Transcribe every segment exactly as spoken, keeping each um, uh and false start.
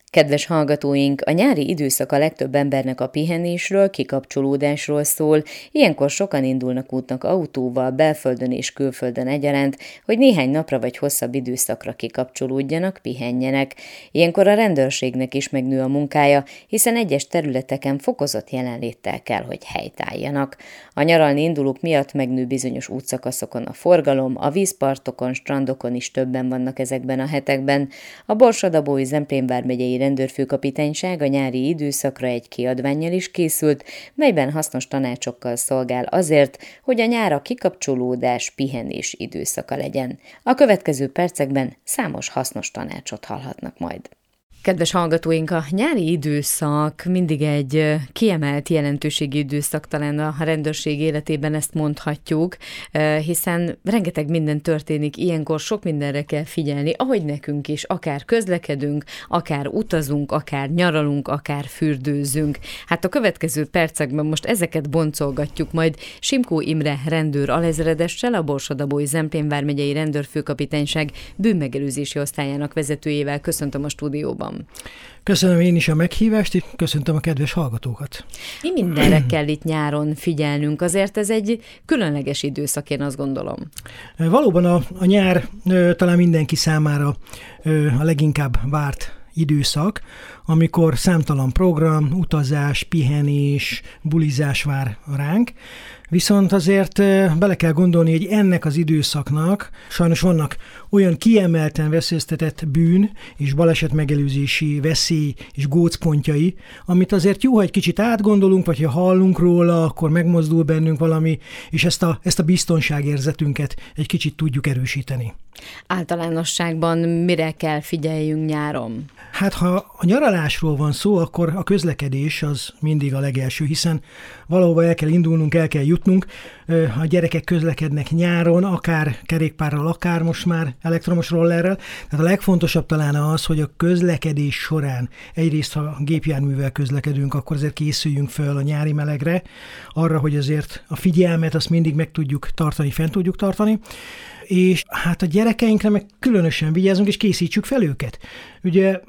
Kedves hallgatóink, a nyári időszak a legtöbb embernek a pihenésről, kikapcsolódásról szól, ilyenkor sokan indulnak útnak autóval, belföldön és külföldön egyaránt, hogy néhány napra vagy hosszabb időszakra kikapcsolódjanak, pihenjenek. Ilyenkor a rendőrségnek is megnő a munkája, hiszen egyes területeken fokozott jelenléttel kell, hogy helytálljanak. A nyaralni indulók miatt megnő bizonyos útszakaszokon a forgalom, a vízpartokon, strandokon is többen vannak ezekben a hetekben. A Borsod-Abaúj Zemplén vármegyei rendőrfőkapitányság a nyári időszakra egy kiadvánnyal is készült, melyben hasznos tanácsokkal szolgál azért, hogy a nyár a kikapcsolódás, pihenés időszaka legyen. A következő percekben számos hasznos tanácsot hallhatnak majd. Kedves hallgatóink, a nyári időszak mindig egy kiemelt jelentőségi időszak, talán a rendőrség életében ezt mondhatjuk, hiszen rengeteg minden történik, ilyenkor sok mindenre kell figyelni, ahogy nekünk is, akár közlekedünk, akár utazunk, akár nyaralunk, akár fürdőzünk. Hát a következő percekben most ezeket boncolgatjuk majd Simkó Imre rendőr alezredessel, a Borsod-Abaúj Zemplén vármegyei rendőrfőkapitányság bűnmegelőzési osztályának vezetőjével. Köszöntöm a stúdióban. Köszönöm én is a meghívást, és köszöntöm a kedves hallgatókat. Mi mindenre kell itt nyáron figyelnünk? Azért ez egy különleges időszak, én azt gondolom. Valóban a, a nyár talán mindenki számára a leginkább várt időszak, amikor számtalan program, utazás, pihenés, bulizás vár ránk. Viszont azért bele kell gondolni, hogy ennek az időszaknak sajnos vannak olyan kiemelten veszélyeztetett bűn és baleset megelőzési veszély és gócpontjai, amit azért jó, ha egy kicsit átgondolunk, vagy ha hallunk róla, akkor megmozdul bennünk valami, és ezt a, ezt a biztonságérzetünket egy kicsit tudjuk erősíteni. Általánosságban mire kell figyeljünk nyáron? Hát ha a nyaralásról van szó, akkor a közlekedés az mindig a legelső, hiszen valahova el kell indulnunk, el kell jutnunk. A gyerekek közlekednek nyáron, akár kerékpárral, akár most már elektromos rollerrel. Tehát a legfontosabb talán az, hogy a közlekedés során egyrészt, ha gépjárművel közlekedünk, akkor azért készüljünk föl a nyári melegre, arra, hogy azért a figyelmet azt mindig meg tudjuk tartani, fent tudjuk tartani, és hát a gyerekeinkre meg különösen vigyázzunk, és készítsük fel őket. Ugye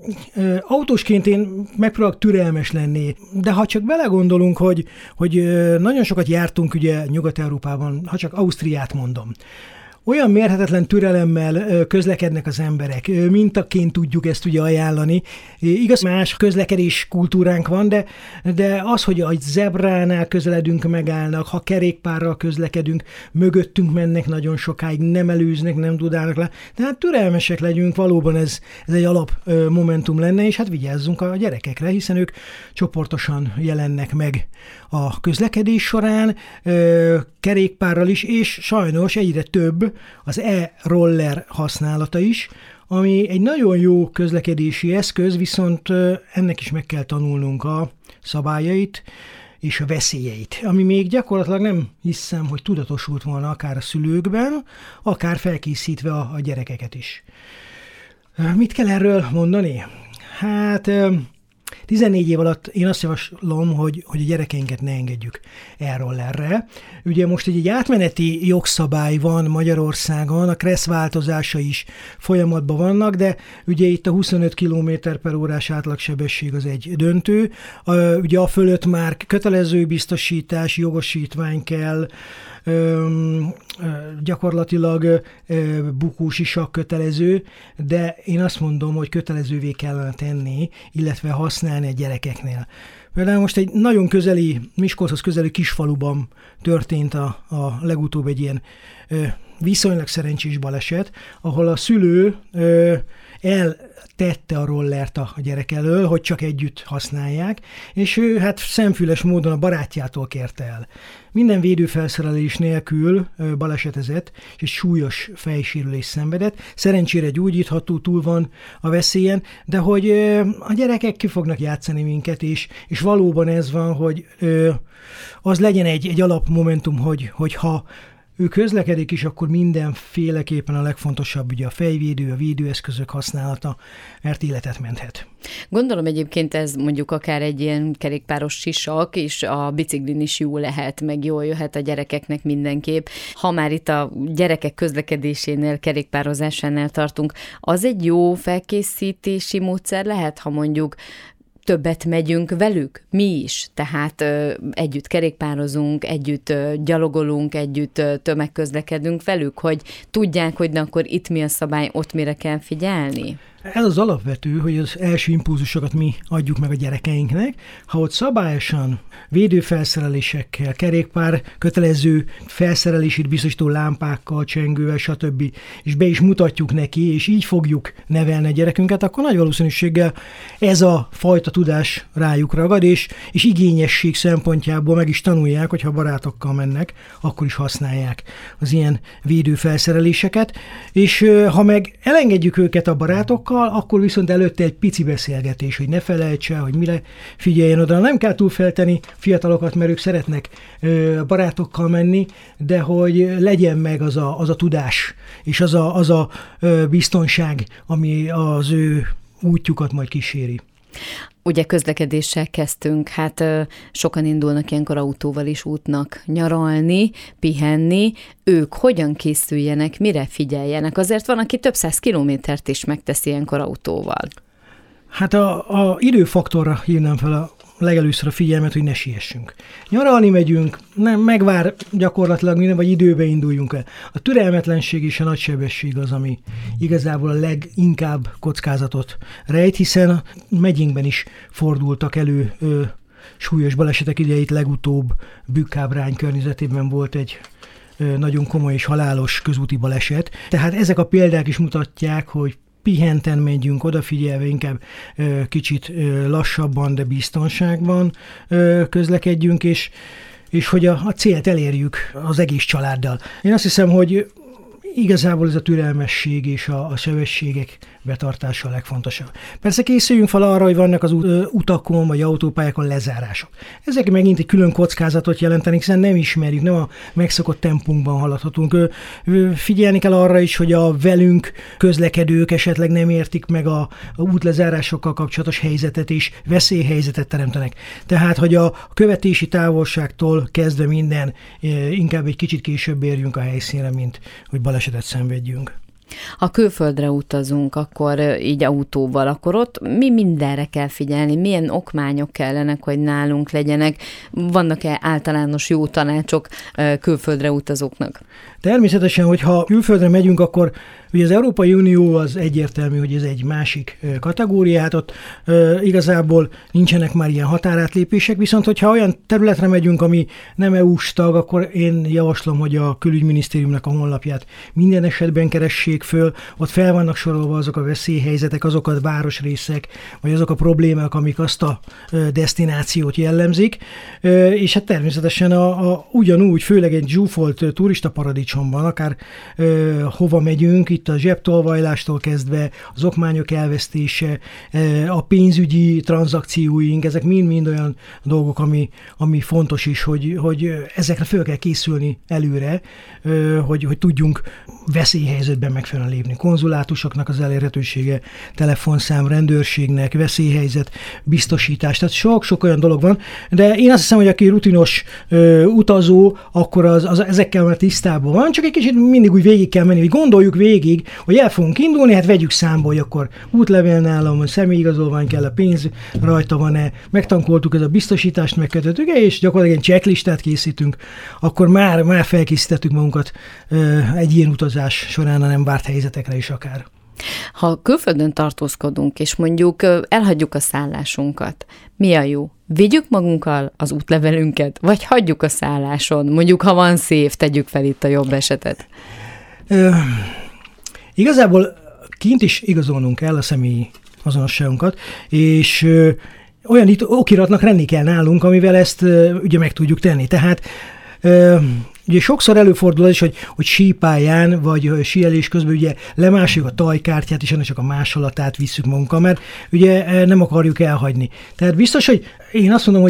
autósként én megpróbálok türelmes lenni, de ha csak belegondolunk, hogy, hogy nagyon sokat jártunk ugye Nyugat-Európában, ha csak Ausztriát mondom, olyan mérhetetlen türelemmel közlekednek az emberek, mintaként tudjuk ezt ugye ajánlani. Igaz, más közlekedés kultúránk van, de, de az, hogy a zebránál közeledünk, megállnak, ha kerékpárral közlekedünk, mögöttünk mennek nagyon sokáig, nem előznek, nem dudálnak le. Tehát türelmesek legyünk, valóban ez, ez egy alap momentum lenne, és hát vigyázzunk a gyerekekre, hiszen ők csoportosan jelennek meg a közlekedés során, kerékpárral is, és sajnos egyre több az e-roller használata is, ami egy nagyon jó közlekedési eszköz, viszont ennek is meg kell tanulnunk a szabályait és a veszélyeit, ami még gyakorlatilag nem hiszem, hogy tudatosult volna akár a szülőkben, akár felkészítve a, a gyerekeket is. Mit kell erről mondani? Hát tizennégy év alatt én azt javaslom, hogy, hogy a gyerekeinket ne engedjük e-rollerre. Ugye most egy, egy átmeneti jogszabály van Magyarországon, a kressz változása is folyamatban vannak, de ugye itt a huszonöt kilométer per órás átlagsebesség az egy döntő. Ugye a fölött már kötelező biztosítás, jogosítvány kell, Öm, ö, gyakorlatilag ö, bukós isak kötelező, de én azt mondom, hogy kötelezővé kellene tenni, illetve használni a gyerekeknél. Például most egy nagyon közeli, Miskolchoz közeli kisfaluban történt a, a legutóbb egy ilyen ö, viszonylag szerencsés baleset, ahol a szülő ö, el tette a rollert a gyerek elől, hogy csak együtt használják, és ő hát szemfüles módon a barátjától kérte el. Minden védőfelszerelés nélkül balesetezett, és súlyos fejsérülés szenvedett. Szerencsére gyógyítható, túl van a veszélyen, de hogy a gyerekek ki fognak játszani minket, és, és valóban ez van, hogy az legyen egy, egy alapmomentum, hogy, hogyha ő közlekedik is, akkor mindenféleképpen a legfontosabb ugye a fejvédő, a védőeszközök használata, mert életet menthet. Gondolom egyébként ez mondjuk akár egy ilyen kerékpáros sisak, és a biciklin is jó lehet, meg jól jöhet a gyerekeknek mindenképp. Ha már itt a gyerekek közlekedésénél, kerékpározásánál tartunk, az egy jó felkészítési módszer lehet, ha mondjuk többet megyünk velük, mi is, tehát ö, együtt kerékpározunk, együtt ö, gyalogolunk, együtt ö, tömegközlekedünk velük, hogy tudják, hogy na akkor itt mi a szabály, ott mire kell figyelni? Ez az alapvető, hogy az első impulzusokat mi adjuk meg a gyerekeinknek. Ha ott szabályosan védőfelszerelésekkel, kerékpár kötelező felszerelését biztosító lámpákkal, csengővel, stb. És be is mutatjuk neki, és így fogjuk nevelni a gyerekünket, akkor nagy valószínűséggel ez a fajta tudás rájuk ragad, és, és igényesség szempontjából meg is tanulják, hogy ha barátokkal mennek, akkor is használják az ilyen védőfelszereléseket. És ha meg elengedjük őket a barátokkal, akkor viszont előtte egy pici beszélgetés, hogy ne felejtse, hogy mire figyeljen oda. Nem kell túlfelteni fiatalokat, mert ők szeretnek ö, barátokkal menni, de hogy legyen meg az a, az a tudás, és az a, az a ö, biztonság, ami az ő útjukat majd kíséri. Ugye közlekedéssel kezdtünk, hát sokan indulnak ilyenkor autóval is útnak nyaralni, pihenni. Ők hogyan készüljenek, mire figyeljenek? Azért van, aki több száz kilométert is megteszi ilyenkor autóval. Hát a, a időfaktorra hívnám fel a legelőször a figyelmet, hogy ne siessünk. Nyaralni megyünk, nem, megvár gyakorlatilag minden, vagy időbe induljunk el. A türelmetlenség és a nagysebesség az, ami igazából a leginkább kockázatot rejt, hiszen a megyénkben is fordultak elő ö, súlyos balesetek. Ugye itt legutóbb Bükkábrány környezetében volt egy ö, nagyon komoly és halálos közúti baleset. Tehát ezek a példák is mutatják, hogy pihenten megyünk, odafigyelve, inkább ö, kicsit ö, lassabban, de biztonságban ö, közlekedjünk, és, és hogy a, a célt elérjük az egész családdal. Én azt hiszem, hogy igazából ez a türelmesség és a, a sebességek betartása a legfontosabb. Persze készüljünk fel arra, hogy vannak az utakon vagy autópályákon lezárások. Ezek megint egy külön kockázatot jelentenek, hiszen nem ismerjük, nem a megszokott tempónkban haladhatunk. Figyelni kell arra is, hogy a velünk közlekedők esetleg nem értik meg a, a útlezárásokkal kapcsolatos helyzetet és veszélyhelyzetet teremtenek. Tehát, hogy a követési távolságtól kezdve minden inkább egy kicsit később érjünk a helyszínre, mint hogy balesetet szenvedjünk. Ha külföldre utazunk, akkor így autóval, akkor ott mi mindenre kell figyelni? Milyen okmányok kellenek, hogy nálunk legyenek? Vannak-e általános jó tanácsok külföldre utazóknak? Természetesen, hogyha külföldre megyünk, akkor ugye az Európai Unió az egyértelmű, hogy ez egy másik kategóriát, ott e, igazából nincsenek már ilyen határátlépések, viszont hogyha olyan területre megyünk, ami nem é u-s tag, akkor én javaslom, hogy a külügyminisztériumnak a honlapját minden esetben keressék föl, ott fel vannak sorolva azok a veszélyhelyzetek, azok a városrészek, vagy azok a problémák, amik azt a desztinációt jellemzik, e, és hát természetesen a, a, ugyanúgy, főleg egy zsúfolt turista paradicsomban, akár e, hova megyünk, itt a zsebtolvajlástól kezdve, az okmányok elvesztése, a pénzügyi tranzakcióink, ezek mind-mind olyan dolgok, ami, ami fontos is, hogy, hogy ezekre föl kell készülni előre, hogy, hogy tudjunk veszélyhelyzetben megfelelően lépni. Konzulátusoknak az elérhetősége, telefonszám, rendőrségnek, veszélyhelyzet, biztosítás, tehát sok-sok olyan dolog van, de én azt hiszem, hogy aki rutinos ö, utazó, akkor az, az ezekkel már tisztában van, csak egy kicsit mindig úgy végig kell menni, hogy gondoljuk végig, hogy el fogunk indulni, hát vegyük számba, hogy akkor útlevél nálam, személyigazolvány kell, a pénz rajta van-e, megtankoltuk ez a biztosítást, megkötöttük, és gyakorlatilag egy checklistát készítünk, akkor már, már felkészítettük magunkat ö, egy ilyen utazás során a nem várt helyzetekre is akár. Ha külföldön tartózkodunk, és mondjuk elhagyjuk a szállásunkat, mi a jó? Vigyük magunkkal az útlevelünket, vagy hagyjuk a szálláson? Mondjuk, ha van széf, tegyük fel itt a jobb esetet. Ö, igazából kint is igazolnunk kell a személyi azonosságunkat, és ö, olyan itt okiratnak lenni kell nálunk, amivel ezt ö, ugye meg tudjuk tenni. Tehát ö, ugye sokszor előfordul az is, hogy, hogy sípályán, vagy síelés közben ugye lemásoljuk a tajkártyát, és ennek csak a másolatát visszük magunkkal, mert ugye nem akarjuk elhagyni. Tehát biztos, hogy én azt mondom, hogy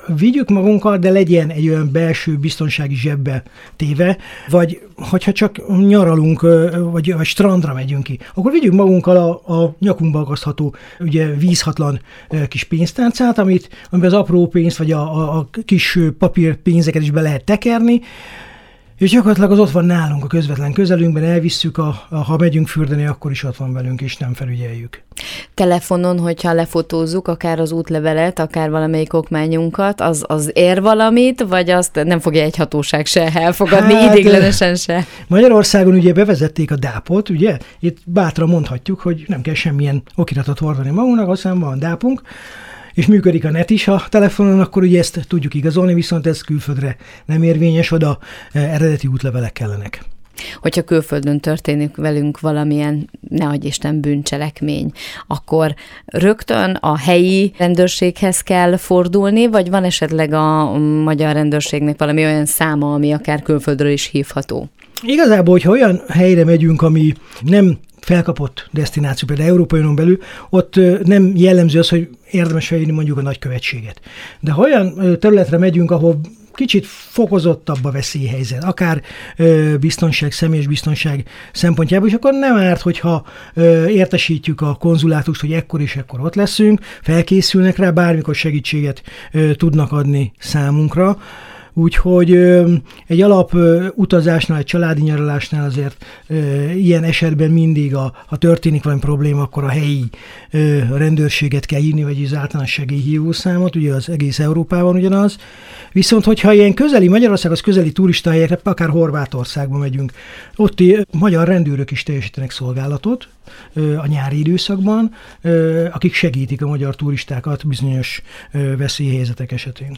vigyük magunkkal, de legyen egy olyan belső biztonsági zsebbe téve, vagy hogyha csak nyaralunk, vagy, vagy strandra megyünk ki, akkor vigyük magunkkal a, a nyakunkba akasztható, ugye vízhatlan kis pénztáncát, amit, amiben az apró pénzt, vagy a, a, a kis papírpénzeket is be lehet tekerni, és gyakorlatilag az ott van nálunk a közvetlen közelünkben, elvisszük, a, a, ha megyünk fürdeni, akkor is ott van velünk, és nem felügyeljük. Telefonon, hogyha lefotózzuk akár az útlevelet, akár valamelyik okmányunkat, az, az ér valamit, vagy azt nem fogja egy hatóság se elfogadni, hát, idéglenesen se? Magyarországon ugye bevezették a dápot, ugye? Itt bátran mondhatjuk, hogy nem kell semmilyen okiratot hordani magunknak, aztán van dápunk, és működik a net is a telefonon, akkor ugye ezt tudjuk igazolni, viszont ez külföldre nem érvényes, oda eredeti útlevelek kellenek. Hogyha külföldön történik velünk valamilyen, nehogy Isten, bűncselekmény, akkor rögtön a helyi rendőrséghez kell fordulni, vagy van esetleg a magyar rendőrségnek valami olyan száma, ami akár külföldről is hívható? Igazából, hogyha olyan helyre megyünk, ami nem felkapott desztináció, például Európai Unión belül, ott nem jellemző az, hogy érdemes felírni mondjuk a nagykövetséget. De ha olyan területre megyünk, ahol kicsit fokozottabb a veszélyhelyzet, akár ö, biztonság, személyes biztonság szempontjából, és akkor nem árt, hogyha ö, értesítjük a konzulátust, hogy ekkor és ekkor ott leszünk, felkészülnek rá, bármikor segítséget ö, tudnak adni számunkra. Úgyhogy ö, egy alap ö, utazásnál, egy családi nyaralásnál azért ö, ilyen esetben mindig, a, ha történik valami probléma, akkor a helyi ö, rendőrséget kell hívni, vagy az általános segélyhívószámot, ugye az egész Európában ugyanaz. Viszont, hogyha ilyen közeli, Magyarországhoz közeli turistahelyekre, akár Horvátországba megyünk, ott magyar rendőrök is teljesítenek szolgálatot ö, a nyári időszakban, ö, akik segítik a magyar turistákat bizonyos ö, veszélyhelyzetek esetén.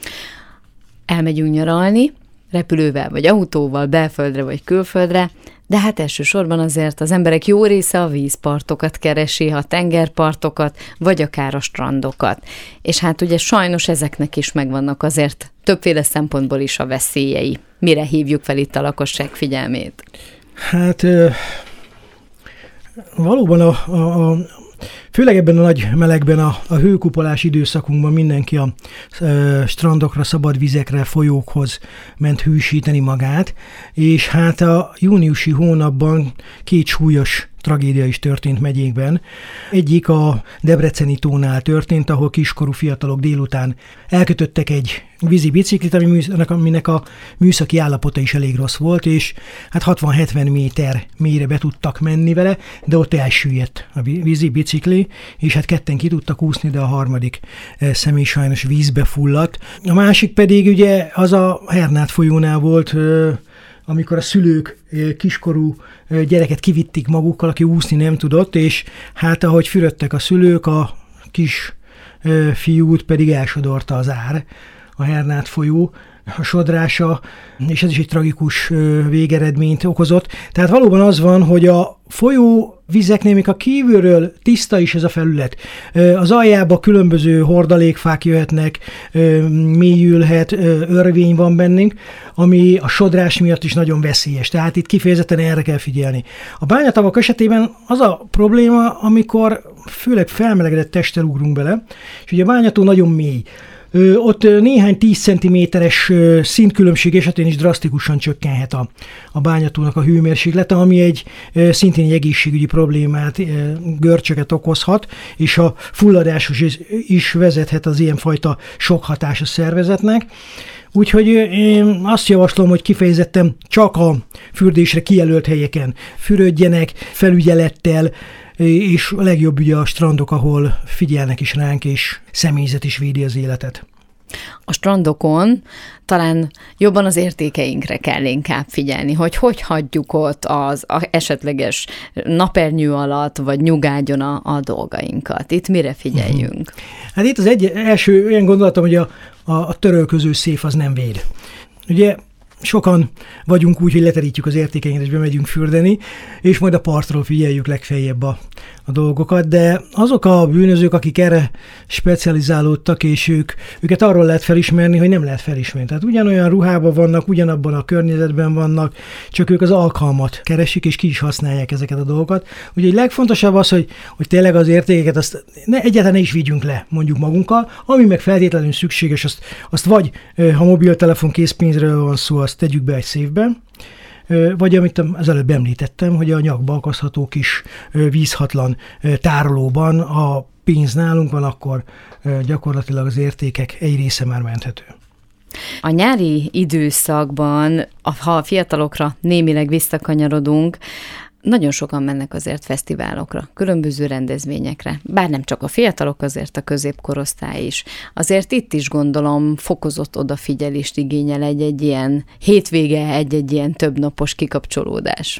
Elmegyünk nyaralni, repülővel vagy autóval, belföldre vagy külföldre, de hát elsősorban azért az emberek jó része a vízpartokat keresi, a tengerpartokat, vagy akár a strandokat. És hát ugye sajnos ezeknek is megvannak azért többféle szempontból is a veszélyei. Mire hívjuk fel itt a lakosság figyelmét? Hát valóban a, a, a főleg ebben a nagy melegben, a, a hőkupolás időszakunkban mindenki a e, strandokra, szabad vizekre, folyókhoz ment hűsíteni magát, és hát a júniusi hónapban két súlyos tragédia is történt megyékben. Egyik a Debreceni tónál történt, ahol kiskorú fiatalok délután elkötöttek egy vízi biciklit, aminek a műszaki állapota is elég rossz volt, és hát hatvan-hetven méter mélyre be tudtak menni vele, de ott elsüllyedt a vízi bicikli, és hát ketten ki tudtak úszni, de a harmadik személy sajnos vízbe fulladt. A másik pedig ugye az a Hernát folyónál volt, amikor a szülők kiskorú gyereket kivitték magukkal, aki úszni nem tudott, és hát ahogy fürödtek a szülők, a kis fiút pedig elsodorta az ár, a Hernát folyó, a sodrása, és ez is egy tragikus végeredményt okozott. Tehát valóban az van, hogy a folyó vizeknél, még a kívülről tiszta is ez a felület. Az aljába különböző hordalékfák jöhetnek, mélyülhet, örvény van bennünk, ami a sodrás miatt is nagyon veszélyes. Tehát itt kifejezetten erre kell figyelni. A bányatavak esetében az a probléma, amikor főleg felmelegedett testtel ugrunk bele, és ugye a bányató nagyon mély. Ott néhány tíz centiméteres szintkülönbség esetén is drasztikusan csökkenhet a, a bányatónak a hőmérséklete, ami egy szintén egy egészségügyi problémát, görcsöket okozhat, és a fulladáshoz is, is vezethet az ilyenfajta sok hatás a szervezetnek. Úgyhogy én azt javaslom, hogy kifejezetten csak a fürdésre kijelölt helyeken fürödjenek, felügyelettel, és a legjobb ugye a strandok, ahol figyelnek is ránk, és személyzet is védi az életet. A strandokon talán jobban az értékeinkre kell inkább figyelni, hogy hogy hagyjuk ott az esetleges napernyő alatt, vagy nyugágyon a, a dolgainkat. Itt mire figyeljünk? Uh-huh. Hát itt az egy, első olyan gondolatom, hogy a, a, a törölköző széf az nem véd. Ugye sokan vagyunk úgy, hogy leterítjük az értékeinket, és bemegyünk fürdeni, és majd a partról figyeljük legfeljebb a, a dolgokat, de azok a bűnözők, akik erre specializálódtak, és ők, őket arról lehet felismerni, hogy nem lehet felismerni. Tehát ugyanolyan ruhában vannak, ugyanabban a környezetben vannak, csak ők az alkalmat keresik, és ki is használják ezeket a dolgokat. Úgyhogy legfontosabb az, hogy, hogy tényleg az értékeket azt ne, egyáltalán ne is vigyünk le, mondjuk magunkkal, ami meg feltétlenül szükséges, azt, azt vagy, ha mobiltelefon készpénzről van szó, azt tegyük be egy széfbe, vagy amit az előbb említettem, hogy a nyakba akasztható kis vízhatlan tárolóban a pénz nálunk van, akkor gyakorlatilag az értékek egy része már menthető. A nyári időszakban, ha a fiatalokra némileg visszakanyarodunk, nagyon sokan mennek azért fesztiválokra, különböző rendezvényekre, bár nem csak a fiatalok, azért a középkorosztály is. Azért itt is gondolom fokozott odafigyelést igényel egy-egy ilyen hétvége, egy-egy ilyen többnapos kikapcsolódás.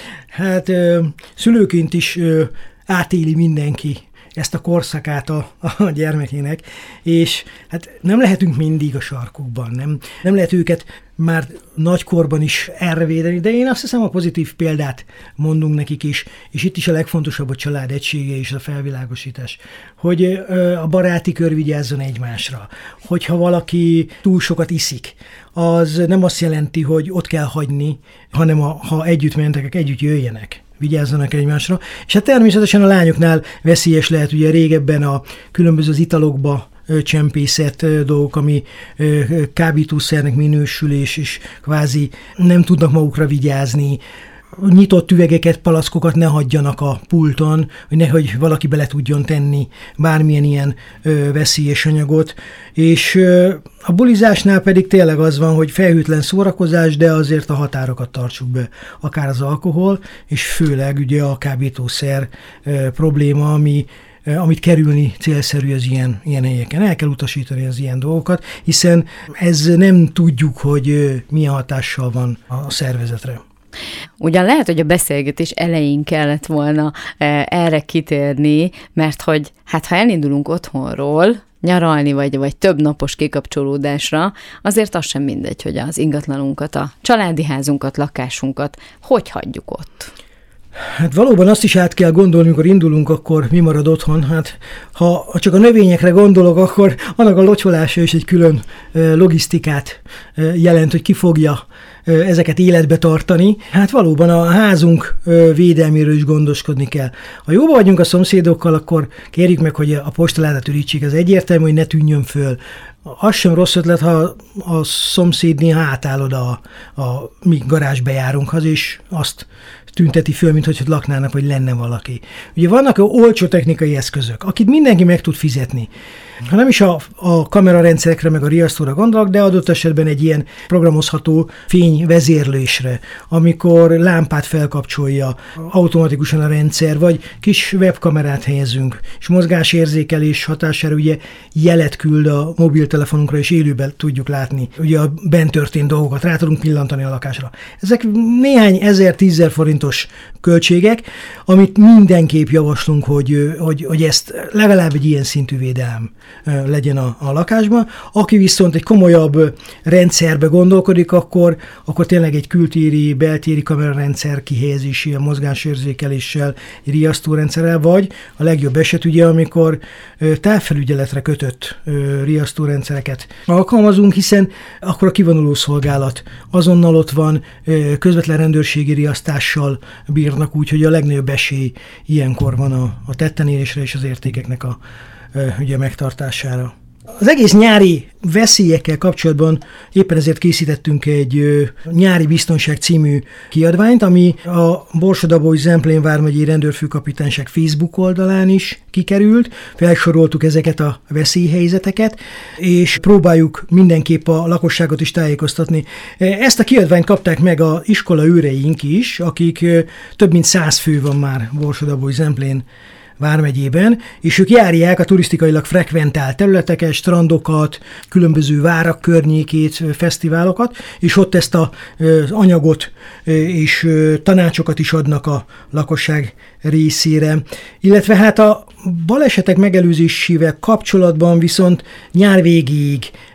Hát szülőként is átéli mindenki ezt a korszakát a, a gyermekének, és hát nem lehetünk mindig a sarkukban, nem, nem lehet őket már nagykorban is erre védeni, de én azt hiszem a pozitív példát mondunk nekik is, és itt is a legfontosabb a család egysége és a felvilágosítás, hogy a baráti kör vigyázzon egymásra, hogyha valaki túl sokat iszik, az nem azt jelenti, hogy ott kell hagyni, hanem a, ha együtt mentek, együtt jöjjenek. Vigyázzanak egymásra. És hát természetesen a lányoknál veszélyes lehet, ugye régebben a különböző az italokba csempészett dolgok, ami kábítószernek minősül, és, és kvázi nem tudnak magukra vigyázni. Nyitott üvegeket, palackokat ne hagyjanak a pulton, hogy nehogy valaki bele tudjon tenni bármilyen ilyen ö, veszélyes anyagot. És ö, a bulizásnál pedig tényleg az van, hogy felhőtlen szórakozás, de azért a határokat tartsuk be. Akár az alkohol, és főleg ugye a kábítószer ö, probléma, ami amit kerülni célszerű az ilyen, ilyen helyeken. El kell utasítani az ilyen dolgokat, hiszen ez nem tudjuk, hogy milyen hatással van a szervezetre. Ugyan lehet, hogy a beszélgetés elején kellett volna erre kitérni, mert hogy hát ha elindulunk otthonról, nyaralni, vagy, vagy több napos kikapcsolódásra, azért az sem mindegy, hogy az ingatlanunkat, a családi házunkat, lakásunkat hogy hagyjuk ott. Hát valóban azt is át kell gondolni, amikor indulunk, akkor mi marad otthon. Hát ha csak a növényekre gondolok, akkor annak a locsolása is egy külön logisztikát jelent, hogy ki fogja ezeket életbe tartani. Hát valóban a házunk védelméről is gondoskodni kell. Ha jóba vagyunk a szomszédokkal, akkor kérjük meg, hogy a postaládát ürítsék. Ez egyértelmű, hogy ne tűnjön föl. Az sem rossz ötlet, ha a szomszéd néha átáll oda a, a mi garázsbejárunkhoz, és azt tünteti föl, mint hogy laknának, vagy lenne valaki. Ugye vannak olcsó technikai eszközök, akit mindenki meg tud fizetni. Ha nem is a, a kamerarendszerekre, meg a riasztóra gondolok, de adott esetben egy ilyen programozható fényvezérlésre, amikor lámpát felkapcsolja automatikusan a rendszer, vagy kis webkamerát helyezünk, és mozgásérzékelés hatására ugye jelet küld a mobiltelefonunkra, és élőben tudjuk látni ugye a bent történt dolgokat, rá tudunk pillantani a lakásra. Ezek néhány ezer, tízezer forintos költségek, amit mindenképp javaslunk, hogy, hogy, hogy ezt legalább egy ilyen szintű védelem legyen a, a lakásban. Aki viszont egy komolyabb rendszerbe gondolkodik, akkor, akkor tényleg egy kültéri, beltéri kamerarendszer kihelyezési, a mozgásérzékeléssel, riasztórendszerrel, vagy a legjobb eset ugye, amikor távfelügyeletre kötött riasztórendszereket alkalmazunk, hiszen akkor a kivonuló szolgálat azonnal ott van, közvetlen rendőrségi riasztással bírnak, úgyhogy a legnagyobb esély ilyenkor van a, a tettenérésre és az értékeknek a ugye megtartására. Az egész nyári veszélyekkel kapcsolatban éppen ezért készítettünk egy Nyári Biztonság című kiadványt, ami a Borsod-Abaúj-Zemplén vármegyei rendőrfőkapitányság Facebook oldalán is kikerült. Felsoroltuk ezeket a veszélyhelyzeteket, és próbáljuk mindenképp a lakosságot is tájékoztatni. Ezt a kiadványt kapták meg az iskola őreink is, akik több mint száz fő van már Borsod-Abaúj-Zemplén vármegyében, és ők járják a turisztikailag frekventált területeket, strandokat, különböző várak környékét, fesztiválokat, és ott ezt a, az anyagot és tanácsokat is adnak a lakosság részére. Illetve hát a balesetek megelőzésével kapcsolatban viszont nyár végéig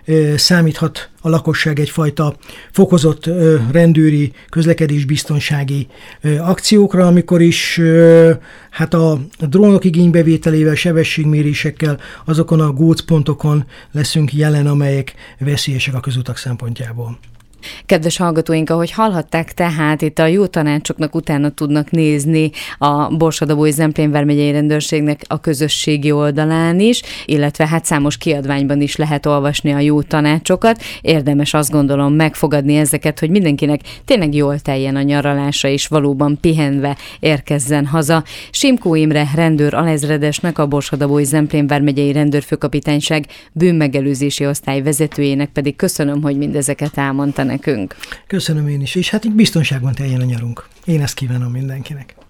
számíthat a lakosság egyfajta fokozott rendőri, közlekedésbiztonsági akciókra, amikor is hát a drónok igénybevételével, sebességmérésekkel azokon a gócpontokon leszünk jelen, amelyek veszélyesek a közutak szempontjából. Kedves hallgatóink, ahogy hallhatták, tehát itt a jó tanácsoknak utána tudnak nézni a Borsod-Abaúj-Zemplén vármegyei rendőrségnek a közösségi oldalán is, illetve hát számos kiadványban is lehet olvasni a jó tanácsokat. Érdemes azt gondolom megfogadni ezeket, hogy mindenkinek tényleg jól teljen a nyaralása, és valóban pihenve érkezzen haza. Simkó Imre rendőr alezredesnek, a Borsod-Abaúj-Zemplén vármegyei rendőrfőkapitányság bűnmegelőzési osztály vezetőjének pedig köszönöm, hogy mindezeket elmondta nekünk. Köszönöm én is, és hát így biztonságban teljen a nyarunk. Én ezt kívánom mindenkinek.